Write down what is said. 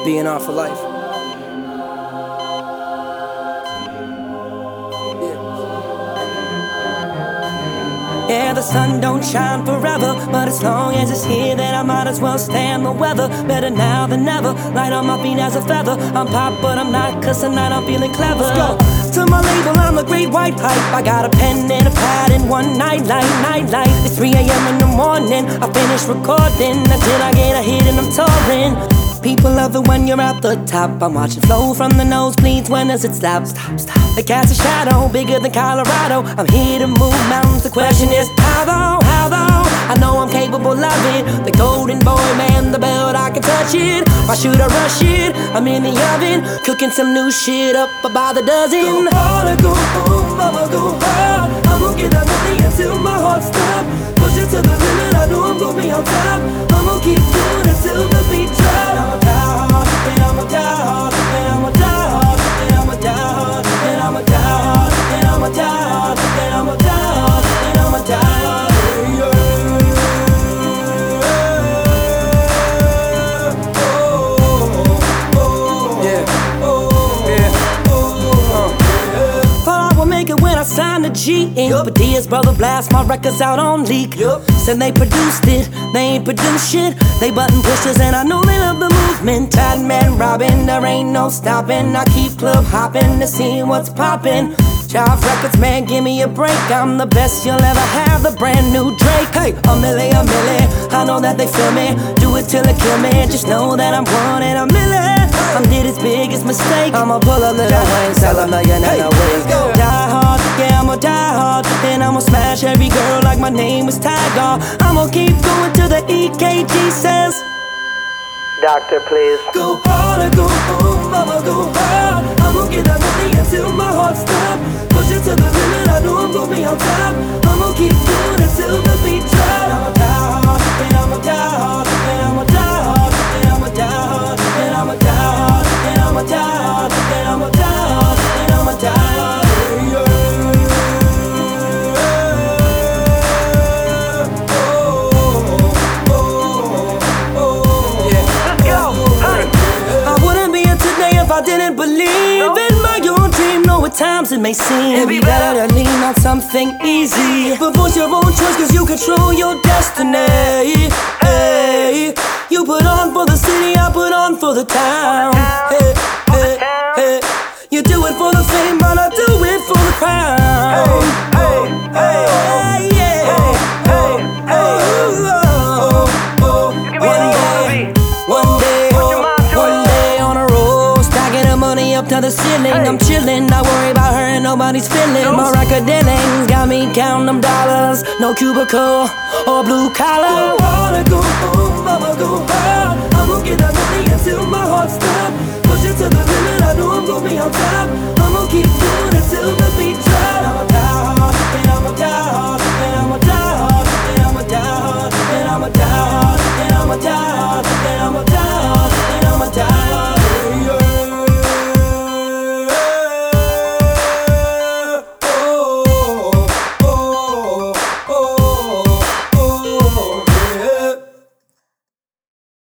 B&R for life. Yeah, the sun don't shine forever, but as long as it's here, then I might as well stand the weather. Better now than never, light on my feet as a feather. I'm pop, but I'm not, cause tonight I'm feeling clever. Let's go. To my label, I'm a great white hype. I got a pen and a pad and one nightlight. It's 3 a.m. in the morning, I finish recording until I get a hit and I'm touring. People love it when you're at the top. I'm watching flow from the nosebleeds. When does it stop? Stop. They cast a shadow bigger than Colorado. I'm here to move mountains. The question is how though? How though? I know I'm capable of it. The golden boy, man, the belt, I can touch it. Why should I rush it? I'm in the oven, cooking some new shit up by the dozen. Go hard or go home, I'ma go hard. I'ma get that money until my heart stops. Push it to the limit, I know I'm gonna be on top. I'ma keep going until the beat drops. I'ma die hard, and I'ma die hard, and I'ma die hard, and I'ma die hard, and I'ma die hard, and I'ma die hard, and I'ma die hard, and I'ma die hard. When I signed the G-Ink, but Diaz brother blast my records out on leak. Said they produced it, they ain't produced shit. They button pushers and I know they love the movement. Batman, Robin, there ain't no stopping. I keep club hopping to see what's poppin'. Jive Records, man, give me a break. I'm the best you'll ever have, the brand new Drake. Hey, a milli, I know that they feel me. Do it till it kill me, just know that I'm one in a million. I did his biggest mistake. I'ma pull a little Wayne, sell a million and away. Die hard, yeah, I'ma die hard. And I'ma smash every girl like my name was Tiger. I'ma keep going till the EKG says, Doctor, please. Go hard or go home, I'ma go hard. I'ma get that money until my heart stops. Push it to the limit, I know I'm gonna be on top. I'ma keep going until the beat drops. I'ma die hard, and I'ma die hard, and I'ma die hard, and I'ma die hard, and I'ma die hard, and I'ma die hard, and I'ma die hard, and I'ma die hard. I didn't believe in my own dream. No, at times it may seem it'd be better to lean on something easy. But voice your own choice, cause you control your destiny. Hey, you put on for the city, I put on for the town. Hey, hey, hey. You do it for the fame, but I do it for the crown. Hey, hey, hey, yeah. Hey, hey, up to the ceiling, I'm chillin', not worry about her and nobody's feeling. My record dealings got me counting them dollars. No cubicle or blue collar. Go hard or go home, I'ma go hard. I'ma get that money until my heart stops. Push it to the limit, I know I'm gonna be on top. I'ma keep going until the